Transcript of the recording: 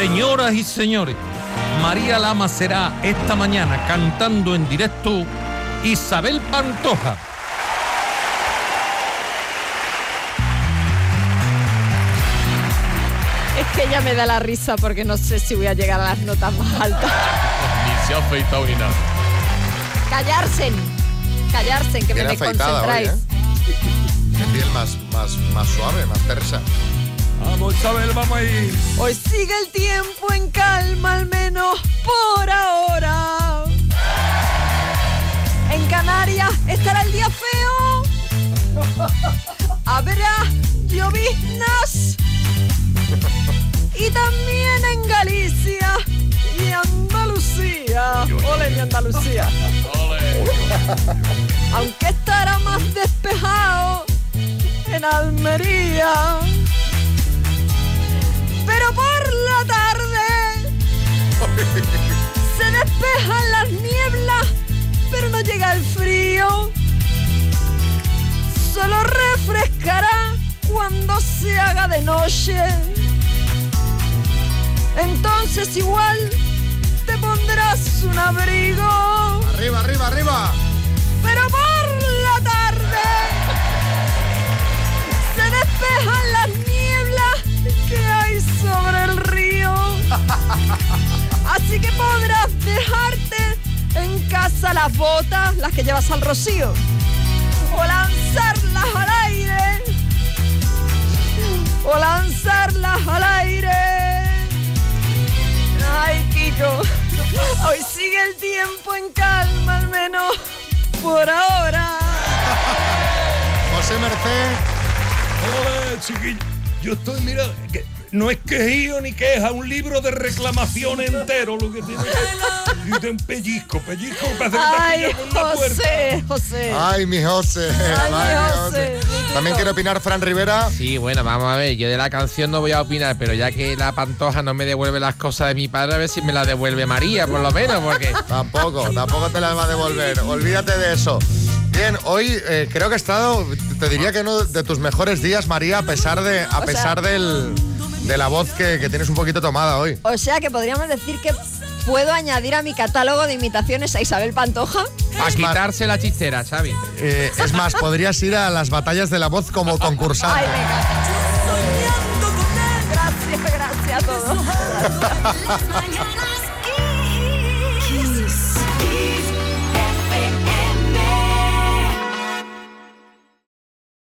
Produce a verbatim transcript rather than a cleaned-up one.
Señoras y señores, María Lama será esta mañana cantando en directo Isabel Pantoja. Es que ella me da la risa porque no sé si voy a llegar a las notas más altas. Ni se ha afeitado ni nada. Callarse, callarse, que Bien me afeitada concentráis. hoy, ¿eh? Qué piel más, más, más suave, más tersa. Vamos, Isabel, vamos ahí. Hoy sigue el tiempo en calma, al menos por ahora. En Canarias estará el día feo. Habrá lloviznas. Y también en Galicia y Andalucía. Ole, mi Andalucía. Aunque estará más despejado en Almería. Pero por la tarde se despejan las nieblas, pero no llega el frío. Solo refrescará cuando se haga de noche. Entonces igual te pondrás un abrigo. Arriba, arriba, arriba. Pero por la tarde se despejan las nieblas que hay sobre el río. Así que podrás dejarte en casa las botas, las que llevas al rocío, o lanzarlas al aire, o lanzarlas al aire. Ay, Kiko, hoy sigue el tiempo en calma, al menos por ahora. José Mercé. Hola, chiquillo. Yo estoy, mira, que no es quejío ni queja, un libro de reclamación entero lo que tiene. Y de un pellizco, pellizco que parece que te Ay, pilla por la puerta. José, José. Ay, mi José. Ay, mi Ay, mi José. También quiere opinar Fran Rivera. Sí, bueno, vamos a ver, yo de la canción no voy a opinar, pero ya que la Pantoja no me devuelve las cosas de mi padre, a ver si me las devuelve María, por lo menos, porque... Tampoco, tampoco te las va a devolver. Olvídate de eso. Bien, hoy eh, creo que ha estado, te diría que uno de tus mejores días, María, a pesar de, a O pesar sea- del, de la voz que, que tienes un poquito tomada hoy. O sea que podríamos decir que puedo añadir a mi catálogo de imitaciones a Isabel Pantoja. A Es más- quitarse la chistera, ¿sabes? Eh, es más, podrías ir a las batallas de la voz como concursante. Ay, venga. Gracias, gracias a todos. Gracias.